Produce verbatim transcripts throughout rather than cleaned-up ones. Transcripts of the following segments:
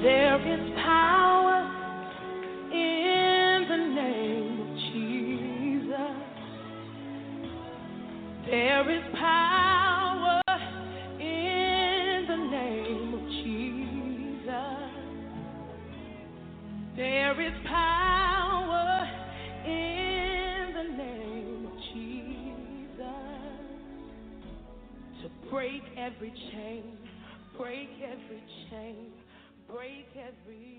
There is power in the name of Jesus. There is power in the name of Jesus. There is power in the name of Jesus to break every chain, break every chain, break every chain.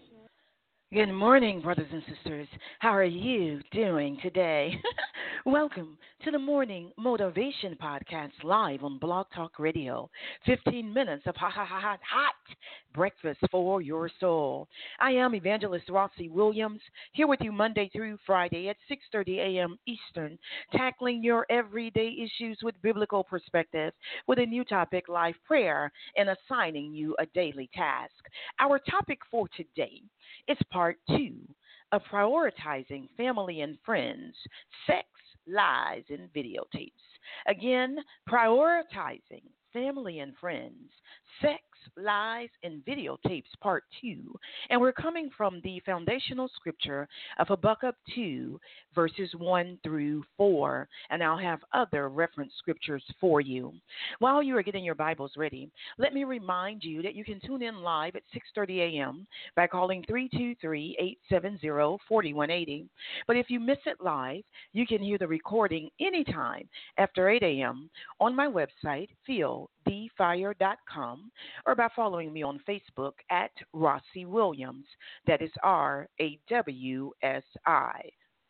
Good morning, brothers and sisters. How are you doing today? Welcome to the Morning Motivation Podcast live on Blog Talk Radio. fifteen minutes of hot, hot, hot, hot, hot breakfast for your soul. I am Evangelist Rossi Williams, here with you Monday through Friday at six thirty a.m. Eastern, tackling your everyday issues with biblical perspective with a new topic, life prayer, and assigning you a daily task. Our topic for today is part two of prioritizing family and friends, sex, lies, and videotapes. Again, prioritizing family and friends, sex, lies, and videotapes, part two. And we're coming from the foundational scripture of Habakkuk two, verses one through four. And I'll have other reference scriptures for you. While you are getting your Bibles ready, let me remind you that you can tune in live at six thirty a.m. by calling three two three, eight seven zero, four one eight zero. But if you miss it live, you can hear the recording anytime after eight a.m. on my website, feel the fire dot com, or by following me on Facebook at Rossi Williams. That is R A W S I.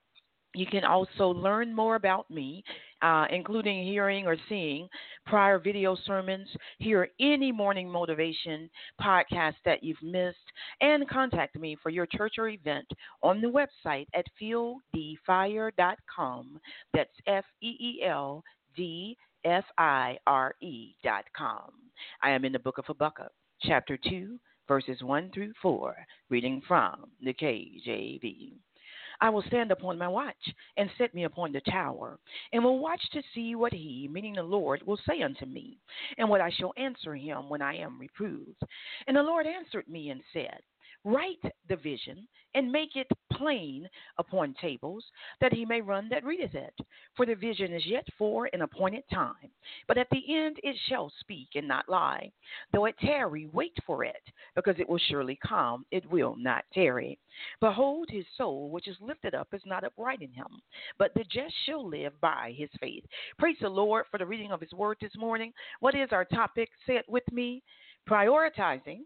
You can also learn more about me, uh, including hearing or seeing prior video sermons, hear any morning motivation podcast that you've missed, and contact me for your church or event on the website at feel the fire dot com. That's F E E L D F I R E dot com. I am in the book of Habakkuk, chapter two, verses one through four, reading from the K J V. I will stand upon my watch and set me upon the tower, and will watch to see what he, meaning the Lord, will say unto me, and what I shall answer him when I am reproved. And the Lord answered me and said, write the vision and make it plain upon tables, that he may run that readeth it. For the vision is yet for an appointed time, but at the end it shall speak and not lie. Though it tarry, wait for it, because it will surely come, it will not tarry. Behold, his soul which is lifted up is not upright in him, but the just shall live by his faith. Praise the Lord for the reading of his word this morning. What is our topic? Say it with me. Prioritizing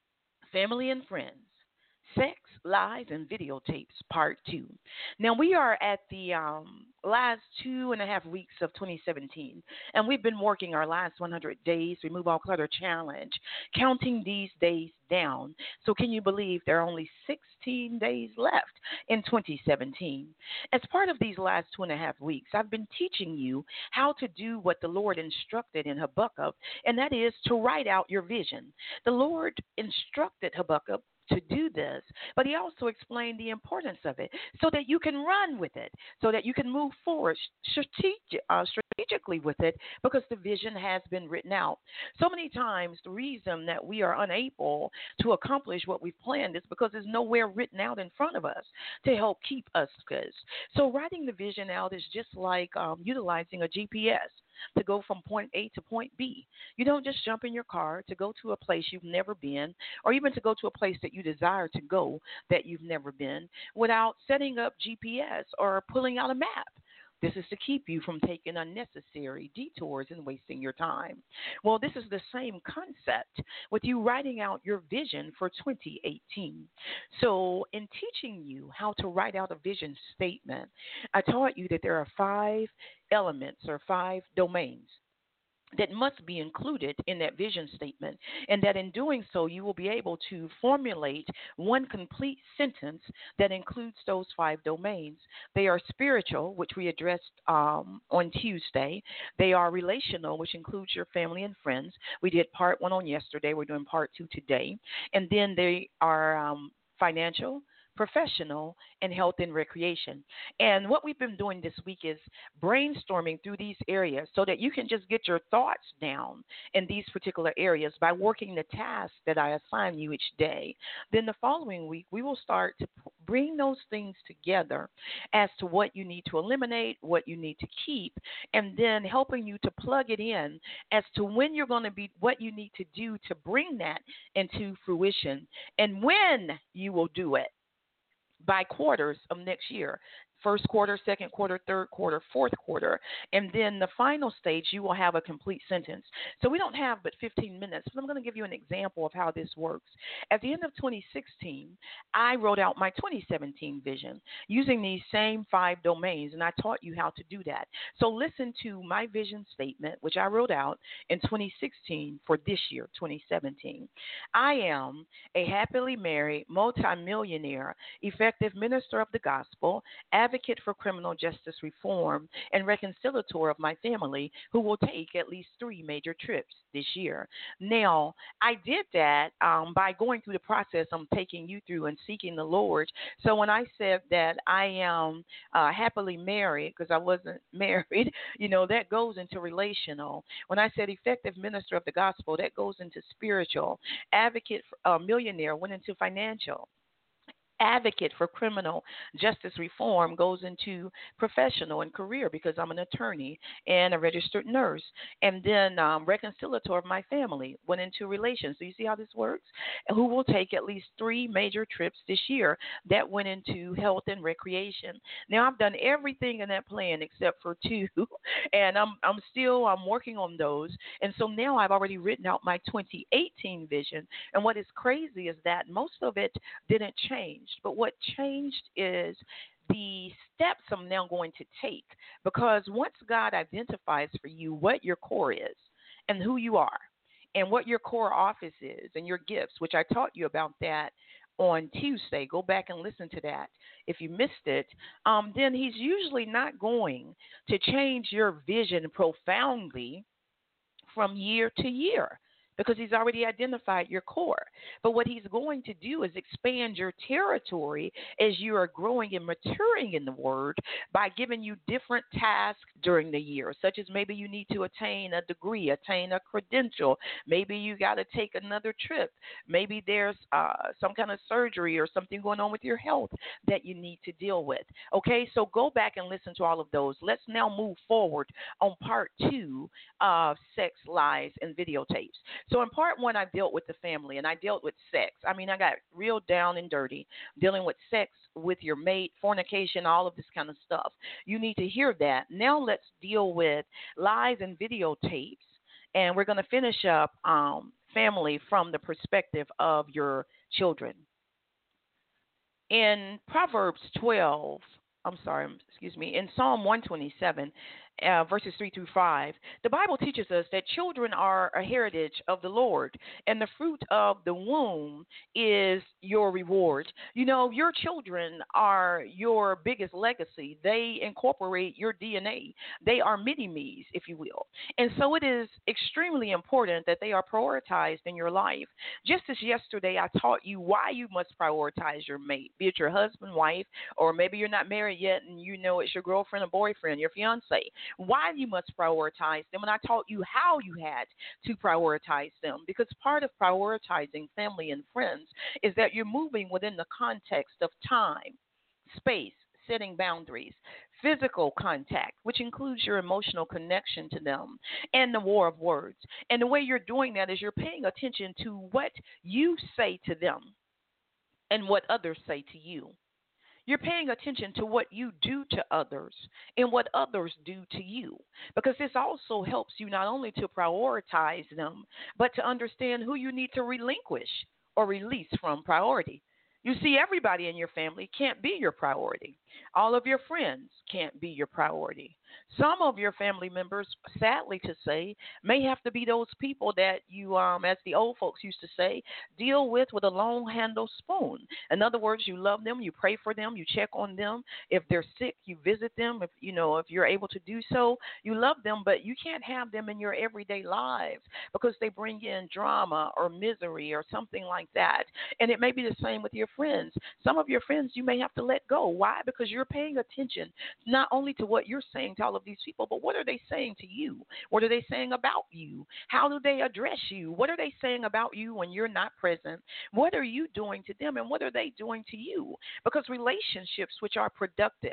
family and friends, sex, lies, and videotapes, part two. Now, we are at the um, last two and a half weeks of twenty seventeen, and we've been working our last one hundred days, Remove All Clutter Challenge, counting these days down. So can you believe there are only sixteen days left in twenty seventeen? As part of these last two and a half weeks, I've been teaching you how to do what the Lord instructed in Habakkuk, and that is to write out your vision. The Lord instructed Habakkuk to do this, but he also explained the importance of it so that you can run with it, so that you can move forward strategic, uh, strategically with it, because the vision has been written out. So many times the reason that we are unable to accomplish what we've planned is because there's nowhere written out in front of us to help keep us focused. So writing the vision out is just like um, utilizing a G P S to go from point A to point B. You don't just jump in your car to go to a place you've never been, or even to go to a place that you desire to go that you've never been, without setting up G P S or pulling out a map. This is to keep you from taking unnecessary detours and wasting your time. Well, this is the same concept with you writing out your vision for twenty eighteen. So in teaching you how to write out a vision statement, I taught you that there are five elements or five domains that must be included in that vision statement, and that in doing so, you will be able to formulate one complete sentence that includes those five domains. They are spiritual, which we addressed um, on Tuesday. They are relational, which includes your family and friends. We did part one on yesterday. We're doing part two today. And then they are um, financial, professional, and health and recreation. And what we've been doing this week is brainstorming through these areas so that you can just get your thoughts down in these particular areas by working the tasks that I assign you each day. Then the following week, we will start to p- bring those things together as to what you need to eliminate, what you need to keep, and then helping you to plug it in as to when you're going to be, what you need to do to bring that into fruition and when you will do it by quarters of next year. First quarter, second quarter, third quarter, fourth quarter. And then the final stage, you will have a complete sentence. So we don't have but fifteen minutes, but I'm going to give you an example of how this works. At the end of twenty sixteen, I wrote out my twenty seventeen vision using these same five domains, and I taught you how to do that. So listen to my vision statement, which I wrote out in twenty sixteen for this year, twenty seventeen. I am a happily married, multimillionaire, effective minister of the gospel, advocate for criminal justice reform, and reconciliator of my family who will take at least three major trips this year. Now, I did that um, by going through the process I'm taking you through and seeking the Lord. So when I said that I am uh, happily married, because I wasn't married, you know, that goes into relational. When I said effective minister of the gospel, that goes into spiritual. Advocate for, uh, millionaire went into financial. Advocate for criminal justice reform goes into professional and career because I'm an attorney and a registered nurse. And then um, reconciliator of my family went into relations. So you see how this works? Who will take at least three major trips this year that went into health and recreation. Now I've done everything in that plan except for two, and I'm I'm still I'm working on those. And so now I've already written out my twenty eighteen vision. And what is crazy is that most of it didn't change. But what changed is the steps I'm now going to take, because once God identifies for you what your core is and who you are and what your core office is and your gifts, which I taught you about that on Tuesday. Go back and listen to that if you missed it. Um, then he's usually not going to change your vision profoundly from year to year, because he's already identified your core. But what he's going to do is expand your territory as you are growing and maturing in the word by giving you different tasks during the year, such as maybe you need to attain a degree, attain a credential. Maybe you got to take another trip. Maybe there's uh, some kind of surgery or something going on with your health that you need to deal with. Okay, so go back and listen to all of those. Let's now move forward on part two of sex, lies, and videotapes. So in part one, I dealt with the family and I dealt with sex. I mean, I got real down and dirty, dealing with sex with your mate, fornication, all of this kind of stuff. You need to hear that. Now let's deal with lies and videotapes. And we're going to finish up um, family from the perspective of your children. In Proverbs twelve, I'm sorry, excuse me, in Psalm one twenty-seven, uh, verses three through five, the Bible teaches us that children are a heritage of the Lord, and the fruit of the womb is your reward. You know, your children are your biggest legacy. They incorporate your D N A. They are mini-me's, if you will. And so it is extremely important that they are prioritized in your life. Just as yesterday I taught you why you must prioritize your mate, be it your husband, wife, or maybe you're not married yet and you know it's your girlfriend or boyfriend, your fiance. Why you must prioritize them, and I taught you how you had to prioritize them, because part of prioritizing family and friends is that you're moving within the context of time, space, setting boundaries, physical contact, which includes your emotional connection to them, and the war of words. And the way you're doing that is you're paying attention to what you say to them and what others say to you. You're paying attention to what you do to others and what others do to you, because this also helps you not only to prioritize them, but to understand who you need to relinquish or release from priority. You see, everybody in your family can't be your priority. All of your friends can't be your priority. Some of your family members, sadly to say, may have to be those people that you, um, as the old folks used to say, deal with with a long handle spoon. In other words, you love them, you pray for them, you check on them. If they're sick, you visit them. If you know, if you're able to do so, you love them, but you can't have them in your everyday lives because they bring in drama or misery or something like that. And it may be the same with your friends. Some of your friends you may have to let go. Why? Because you're paying attention not only to what you're saying to all of these people, but what are they saying to you? What are they saying about you? How do they address you? What are they saying about you when you're not present? What are you doing to them, and what are they doing to you? Because relationships which are productive,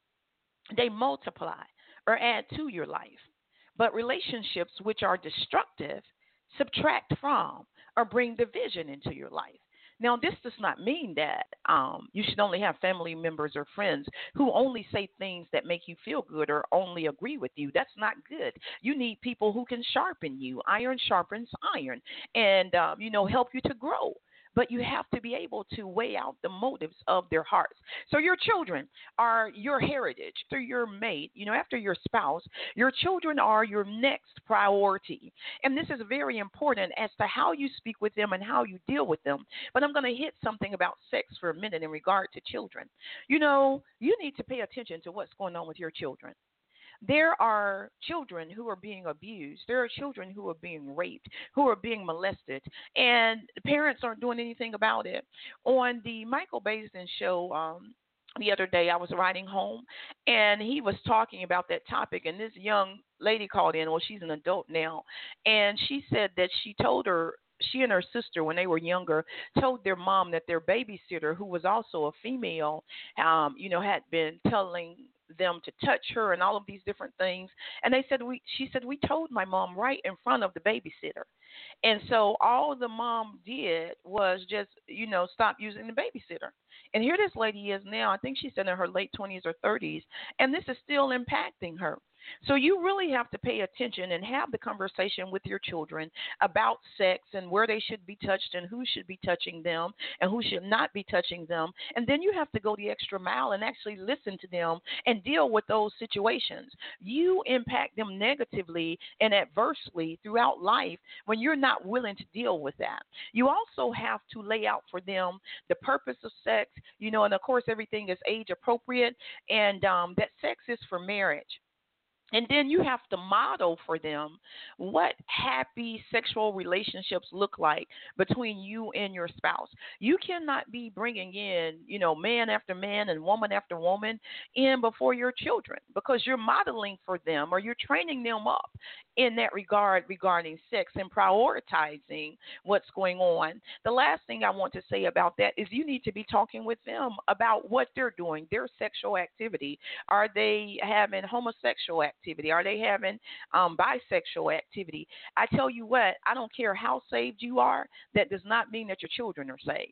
they multiply or add to your life. But relationships which are destructive subtract from or bring division into your life. Now, this does not mean that um, you should only have family members or friends who only say things that make you feel good or only agree with you. That's not good. You need people who can sharpen you. Iron sharpens iron and, um, you know, help you to grow. But you have to be able to weigh out the motives of their hearts. So your children are your heritage through your mate, you know, after your spouse. Your children are your next priority. And this is very important as to how you speak with them and how you deal with them. But I'm going to hit something about sex for a minute in regard to children. You know, you need to pay attention to what's going on with your children. There are children who are being abused. There are children who are being raped, who are being molested, and parents aren't doing anything about it. On the Michael Baisden show, um, the other day, I was riding home, and he was talking about that topic, and this young lady called in. Well, she's an adult now, and she said that she told her she and her sister, when they were younger, told their mom that their babysitter, who was also a female, um, you know, had been telling them to touch her and all of these different things. And they said, we, she said, we told my mom right in front of the babysitter. And so all the mom did was just, you know, stop using the babysitter. And here this lady is now, I think she's in her late twenties or thirties, and this is still impacting her. So you really have to pay attention and have the conversation with your children about sex and where they should be touched and who should be touching them and who should not be touching them. And then you have to go the extra mile and actually listen to them and deal with those situations. You impact them negatively and adversely throughout life when you're not willing to deal with that. You also have to lay out for them the purpose of sex, you know, and of course everything is age appropriate, and um, that sex is for marriage. And then you have to model for them what happy sexual relationships look like between you and your spouse. You cannot be bringing in, you know, man after man and woman after woman in before your children, because you're modeling for them or you're training them up in that regard regarding sex and prioritizing what's going on. The last thing I want to say about that is you need to be talking with them about what they're doing, their sexual activity. Are they having homosexual activity? Are they having um, bisexual activity? I tell you what, I don't care how saved you are, that does not mean that your children are saved.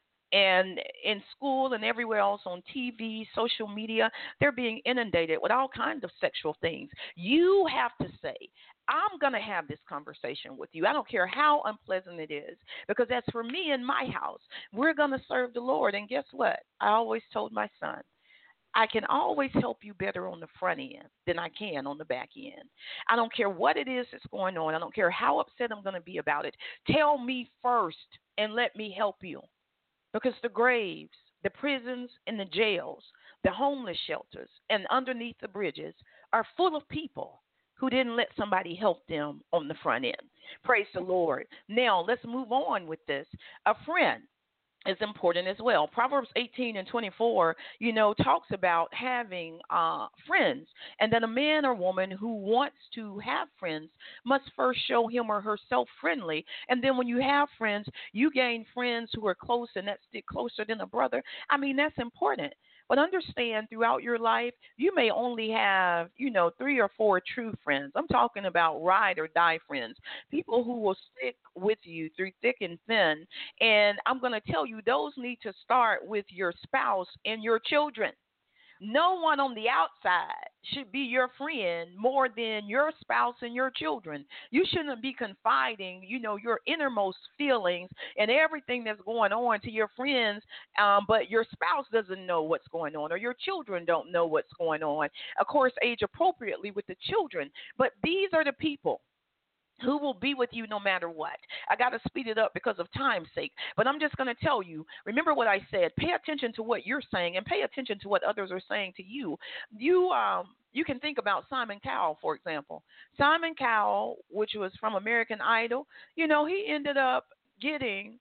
And in school and everywhere else on T V, social media, they're being inundated with all kinds of sexual things. You have to say, I'm going to have this conversation with you. I don't care how unpleasant it is, because that's for me in my house. We're going to serve the Lord. And guess what? I always told my son, I can always help you better on the front end than I can on the back end. I don't care what it is that's going on. I don't care how upset I'm going to be about it. Tell me first and let me help you. Because the graves, the prisons, and the jails, the homeless shelters, and underneath the bridges are full of people who didn't let somebody help them on the front end. Praise the Lord. Now, let's move on with this. A friend is important as well. Proverbs eighteen and twenty-four, you know, talks about having uh, friends, and that a man or woman who wants to have friends must first show him or herself friendly. And then when you have friends, you gain friends who are close and that stick closer than a brother. I mean, that's important. But understand, throughout your life, you may only have, you know, three or four true friends. I'm talking about ride or die friends, people who will stick with you through thick and thin. And I'm going to tell you, those need to start with your spouse and your children. No one on the outside should be your friend more than your spouse and your children. You shouldn't be confiding, you know, your innermost feelings and everything that's going on to your friends, um, but your spouse doesn't know what's going on, or your children don't know what's going on. Of course, age appropriately with the children, but these are the people who will be with you no matter what. I got to speed it up because of time's sake, but I'm just going to tell you, remember what I said. Pay attention to what you're saying and pay attention to what others are saying to you. You um you can think about Simon Cowell, for example. Simon Cowell, which was from American Idol, you know, he ended up getting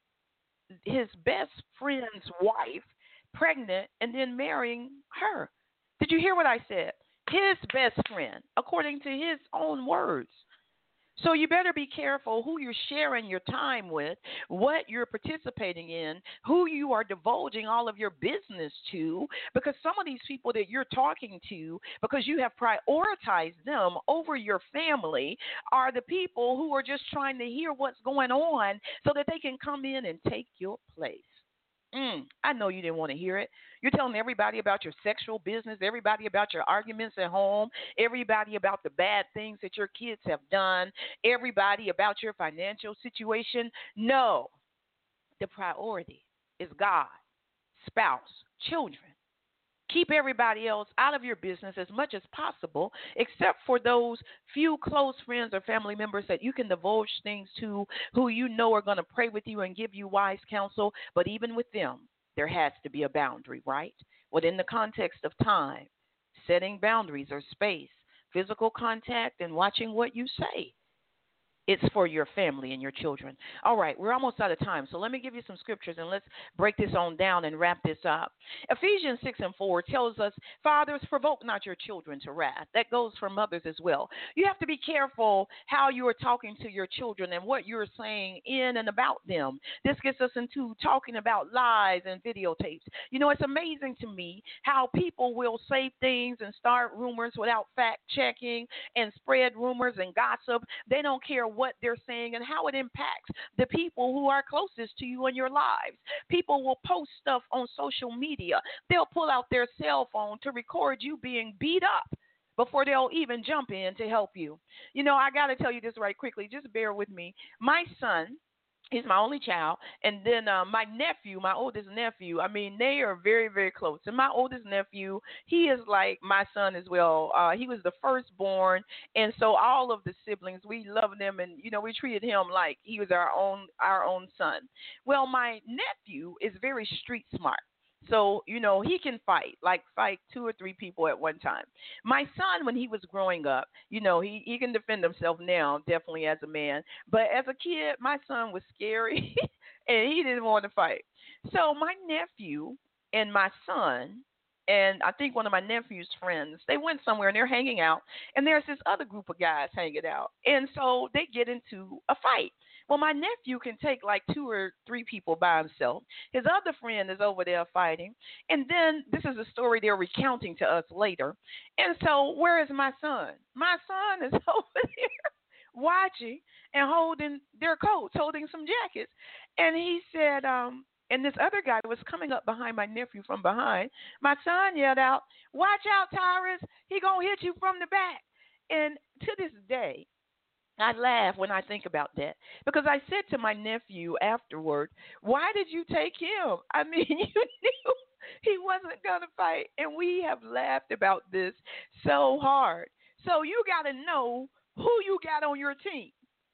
his best friend's wife pregnant and then marrying her. Did you hear what I said? His best friend, according to his own words. So you better be careful who you're sharing your time with, what you're participating in, who you are divulging all of your business to, because some of these people that you're talking to, because you have prioritized them over your family, are the people who are just trying to hear what's going on so that they can come in and take your place. Mm, I know you didn't want to hear it. You're telling everybody about your sexual business, everybody about your arguments at home, everybody about the bad things that your kids have done, everybody about your financial situation. No, the priority is God, spouse, children. Keep everybody else out of your business as much as possible, except for those few close friends or family members that you can divulge things to, who you know are going to pray with you and give you wise counsel. But even with them, there has to be a boundary, right? Within the context of time, setting boundaries or space, physical contact, and watching what you say. It's for your family and your children. All right, we're almost out of time, so let me give you some scriptures and let's break this on down and wrap this up. Ephesians six and four tells us, fathers, provoke not your children to wrath. That goes for mothers as well. You have to be careful how you are talking to your children and what you're saying in and about them. This gets us into talking about lies and videotapes. You know, it's amazing to me how people will say things and start rumors without fact checking and spread rumors and gossip. They don't care what they're saying and how it impacts the people who are closest to you in your lives. People will post stuff on social media. They'll pull out their cell phone to record you being beat up before they'll even jump in to help you. You know, I got to tell you this right quickly. Just bear with me. My son, he's my only child. And then uh, my nephew, my oldest nephew, I mean, they are very, very close. And my oldest nephew, he is like my son as well. Uh, he was the firstborn. And so all of the siblings, we love them. And, you know, we treated him like he was our own, our own son. Well, my nephew is very street smart. So, you know, he can fight, like fight two or three people at one time. My son, when he was growing up, you know, he, he can defend himself now, definitely as a man. But as a kid, my son was scary and he didn't want to fight. So my nephew and my son, and I think one of my nephew's friends, they went somewhere and they're hanging out. And there's this other group of guys hanging out. And so they get into a fight. Well, my nephew can take like two or three people by himself. His other friend is over there fighting. And then this is a story they're recounting to us later. And so where is my son? My son is over there watching and holding their coats, holding some jackets. And he said, um, and this other guy was coming up behind my nephew from behind. My son yelled out, "Watch out, Tyrus. He going to hit you from the back." And to this day, I laugh when I think about that because I said to my nephew afterward, "Why did you take him? I mean, you knew he wasn't going to fight." And we have laughed about this so hard. So you got to know who you got on your team,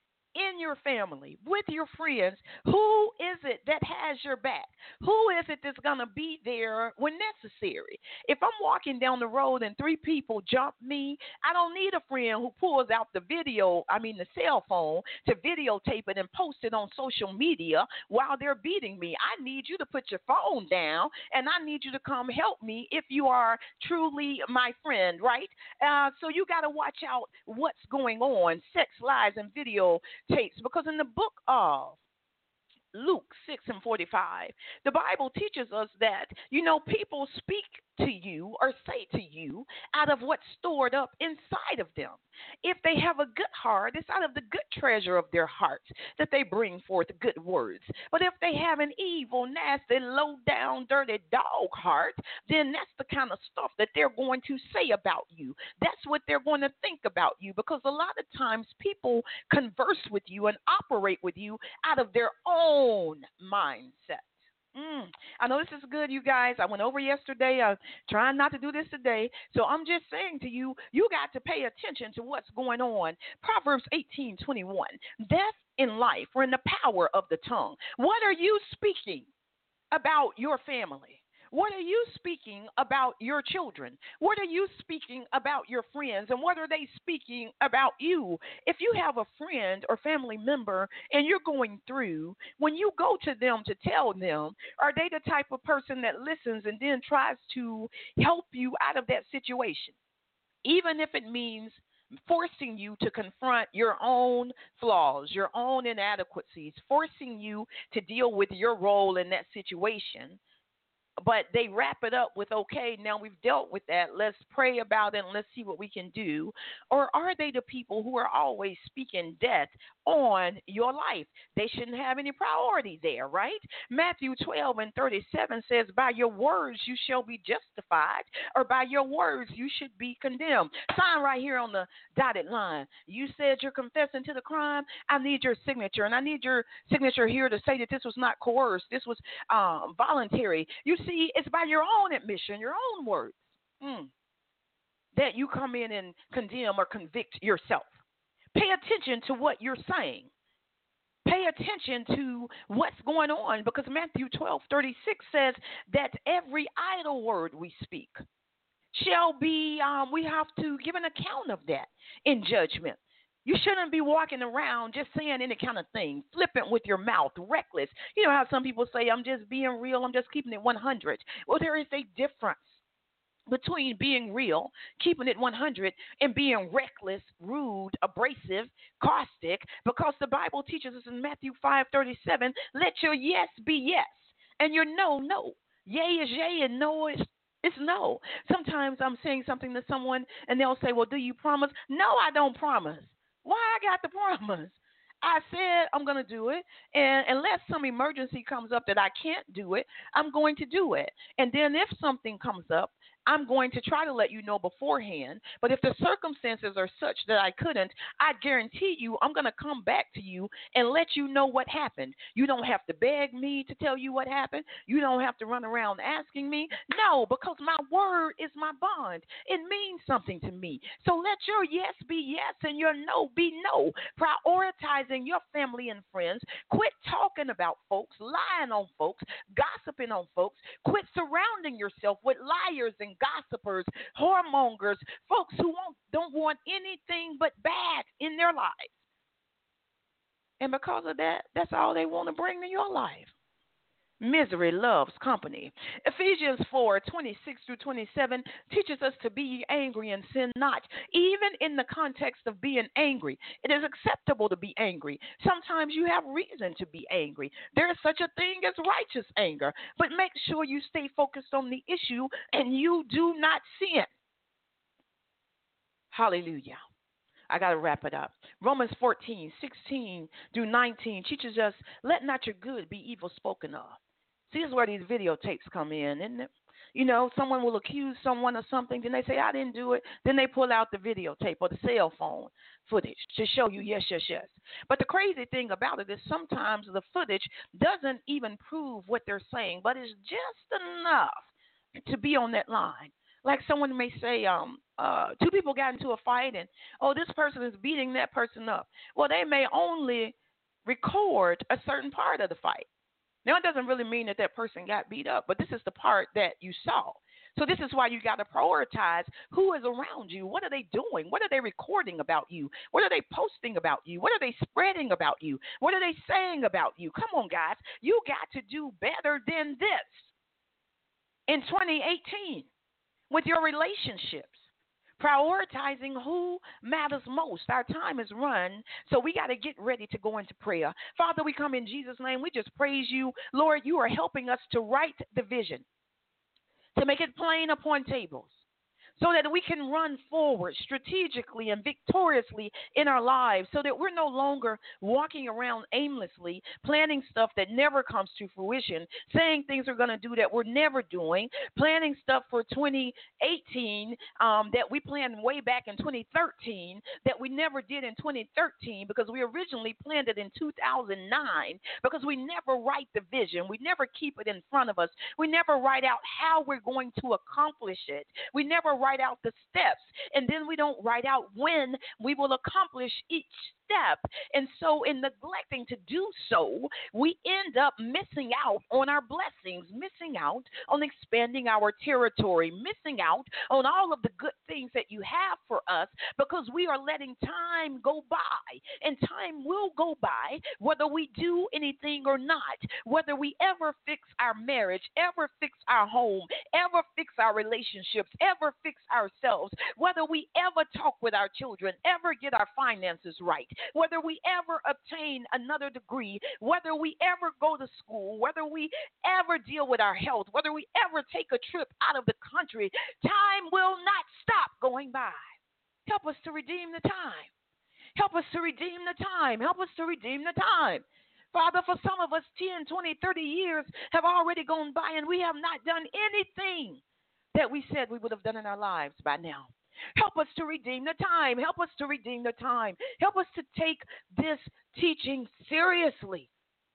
in your family, with your friends. Who is it that has your back? Who is it that's going to be there when necessary? If I'm walking down the road and three people jump me, I don't need a friend who pulls out the video, I mean the cell phone, to videotape it and post it on social media while they're beating me. I need you to put your phone down, and I need you to come help me if you are truly my friend, right? Uh, so you got to watch out what's going on, sex, lies, and video tapes, because in the book of Luke six and forty-five. The Bible teaches us that, you know, people speak to you or say to you out of what's stored up inside of them. If they have a good heart, it's out of the good treasure of their hearts that they bring forth good words. But if they have an evil, nasty, low down, dirty dog heart, then that's the kind of stuff that they're going to say about you. That's what they're going to think about you, because a lot of times people converse with you and operate with you out of their own mindset. Mm. I know this is good, you guys. I went over yesterday. I'm trying not to do this today. So I'm just saying to you, you got to pay attention to what's going on. Proverbs eighteen twenty-one. Death and life are in the power of the tongue. What are you speaking about your family? What are you speaking about your children? What are you speaking about your friends? And what are they speaking about you? If you have a friend or family member and you're going through, when you go to them to tell them, are they the type of person that listens and then tries to help you out of that situation? Even if it means forcing you to confront your own flaws, your own inadequacies, forcing you to deal with your role in that situation. But they wrap it up with, okay, now we've dealt with that. Let's pray about it and let's see what we can do. Or are they the people who are always speaking death on your life? They shouldn't have any priority there, right? Matthew twelve and thirty-seven says, by your words you shall be justified, or by your words you should be condemned. Sign right here on the dotted line. You said you're confessing to the crime. I need your signature, and I need your signature here to say that this was not coerced. This was um, voluntary. You see, it's by your own admission, your own words, mm, that you come in and condemn or convict yourself. Pay attention to what you're saying. Pay attention to what's going on, because Matthew twelve thirty-six says that every idle word we speak shall be, um, we have to give an account of that in judgment. You shouldn't be walking around just saying any kind of thing, flippant with your mouth, reckless. You know how some people say, I'm just being real, I'm just keeping it one hundred. Well, there is a difference between being real, keeping it one hundred, and being reckless, rude, abrasive, caustic, because the Bible teaches us in Matthew five thirty-seven, let your yes be yes, and your no, no. Yea is yea, and no is It's no. Sometimes I'm saying something to someone, and they'll say, well, do you promise? No, I don't promise. Why I got the promise? I said I'm going to do it, and unless some emergency comes up that I can't do it, I'm going to do it. And then if something comes up, I'm going to try to let you know beforehand. But if the circumstances are such that I couldn't, I guarantee you I'm going to come back to you and let you know what happened. You don't have to beg me to tell you what happened. You don't have to run around asking me. No, because my word is my bond. It means something to me. So let your yes be yes and your no be no. Prioritizing your family and friends. Quit talking about folks, lying on folks, gossiping on folks. Quit surrounding yourself with liars and gossipers, whoremongers, folks who won't, don't want anything but bad in their lives. And because of that, that's all they want to bring to your life. Misery loves company. Ephesians four twenty-six through twenty-seven teaches us to be angry and sin not. Even in the context of being angry, it is acceptable to be angry. Sometimes you have reason to be angry. There is such a thing as righteous anger, but make sure you stay focused on the issue and you do not sin. Hallelujah. I got to wrap it up. Romans fourteen sixteen through nineteen teaches us, let not your good be evil spoken of. See, this is where these videotapes come in, isn't it? You know, someone will accuse someone of something, then they say, I didn't do it. Then they pull out the videotape or the cell phone footage to show you, yes, yes, yes. But the crazy thing about it is sometimes the footage doesn't even prove what they're saying, but it's just enough to be on that line. Like someone may say, um, uh, two people got into a fight and, oh, this person is beating that person up. Well, they may only record a certain part of the fight. Now, it doesn't really mean that that person got beat up, but this is the part that you saw. So this is why you got to prioritize who is around you. What are they doing? What are they recording about you? What are they posting about you? What are they spreading about you? What are they saying about you? Come on, guys. You got to do better than this in twenty eighteen with your relationships. prioritizing who matters most. Our time is run, so we got to get ready to go into prayer. Father, we come in Jesus' name. We just praise you. Lord, you are helping us to write the vision, to make it plain upon tables, so that we can run forward strategically and victoriously in our lives, so that we're no longer walking around aimlessly, planning stuff that never comes to fruition, saying things we're going to do that we're never doing, planning stuff for twenty eighteen um, that we planned way back in twenty thirteen that we never did in twenty thirteen because we originally planned it in two thousand nine, because we never write the vision. We never keep it in front of us. We never write out how we're going to accomplish it. We never write out the steps, and then we don't write out when we will accomplish each step. And so in neglecting to do so, we end up missing out on our blessings, missing out on expanding our territory, missing out on all of the good things that you have for us, because we are letting time go by. And time will go by whether we do anything or not, whether we ever fix our marriage, ever fix our home, ever fix our relationships, ever fix ourselves, whether we ever talk with our children, ever get our finances right, whether we ever obtain another degree, whether we ever go to school, whether we ever deal with our health, whether we ever take a trip out of the country, time will not stop going by. Help us to redeem the time. Help us to redeem the time. Help us to redeem the time. Father, for some of us, ten, twenty, thirty years have already gone by, and we have not done anything that we said we would have done in our lives by now. Help us to redeem the time. Help us to redeem the time. Help us to take this teaching seriously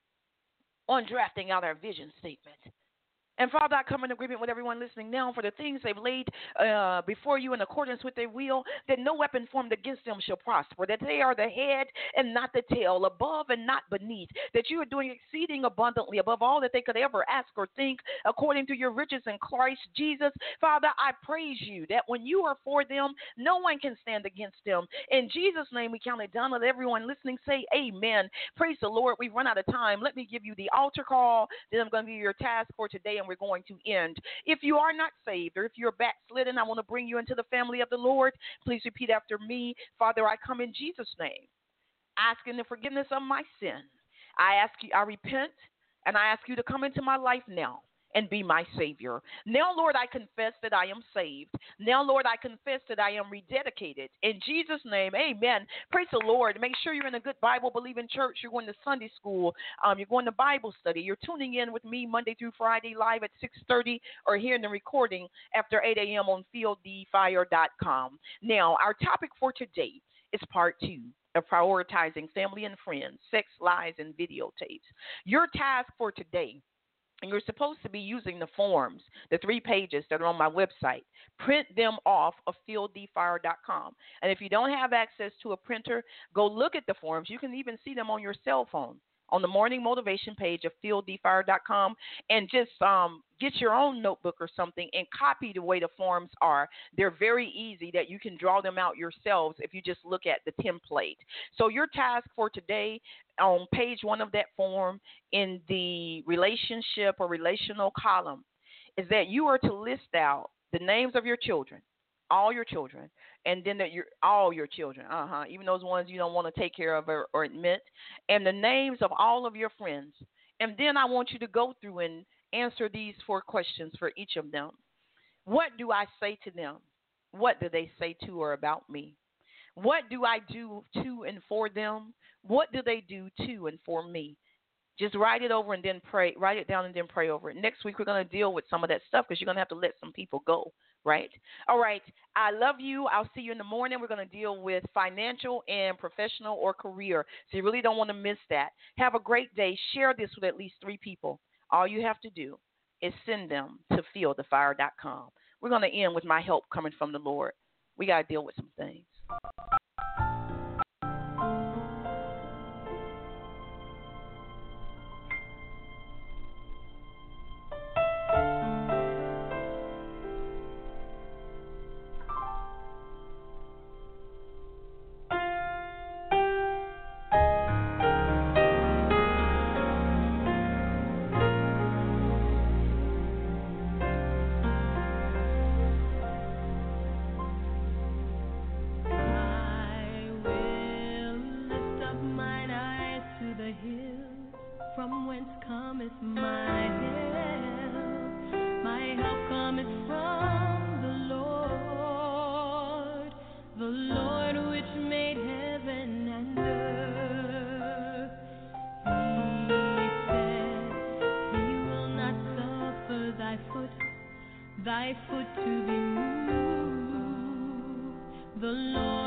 on drafting out our vision statement. And Father, I come in agreement with everyone listening now for the things they've laid uh, before you in accordance with their will, that no weapon formed against them shall prosper, that they are the head and not the tail, above and not beneath, that you are doing exceeding abundantly above all that they could ever ask or think, according to your riches in Christ Jesus. Father, I praise you that when you are for them, no one can stand against them. In Jesus' name, we count it done. Let everyone listening say amen. Praise the Lord. We've run out of time. Let me give you the altar call. Then I'm going to give you your task for today, and we're going to end. If you are not saved, or if you're backslidden, I want to bring you into the family of the Lord. Please repeat after me. Father, I come in Jesus' name, asking the forgiveness of my sin. I ask you, I repent, and I ask you to come into my life now and be my Savior. Now, Lord, I confess that I am saved. Now, Lord, I confess that I am rededicated. In Jesus' name, amen. Praise the Lord. Make sure you're in a good Bible-believing church. You're going to Sunday school. Um, you're going to Bible study. You're tuning in with me Monday through Friday live at six thirty, or hearing the recording after eight a.m. on field d fire dot com. Now, our topic for today is part two of prioritizing family and friends, sex, lies, and videotapes. Your task for today, and you're supposed to be using the forms, the three pages that are on my website. Print them off of field d fire dot com. And if you don't have access to a printer, go look at the forms. You can even see them on your cell phone on the morning motivation page of field d fire dot com, and just um, get your own notebook or something and copy the way the forms are. They're very easy that you can draw them out yourselves if you just look at the template. So your task for today, on page one of that form in the relationship or relational column, is that you are to list out the names of your children, all your children, and then that you're all your children, uh-huh, even those ones you don't want to take care of or, or admit, and the names of all of your friends. And then I want you to go through and answer these four questions for each of them. What do I say to them? What do they say to or about me? What do I do to and for them? What do they do to and for me? Just write it over and then pray. Write it down and then pray over it. Next week, we're going to deal with some of that stuff because you're going to have to let some people go, right? All right. I love you. I'll see you in the morning. We're going to deal with financial and professional or career. So you really don't want to miss that. Have a great day. Share this with at least three people. All you have to do is send them to field the fire dot com. We're going to end with my help coming from the Lord. We got to deal with some things. thy foot to be moved. The Lord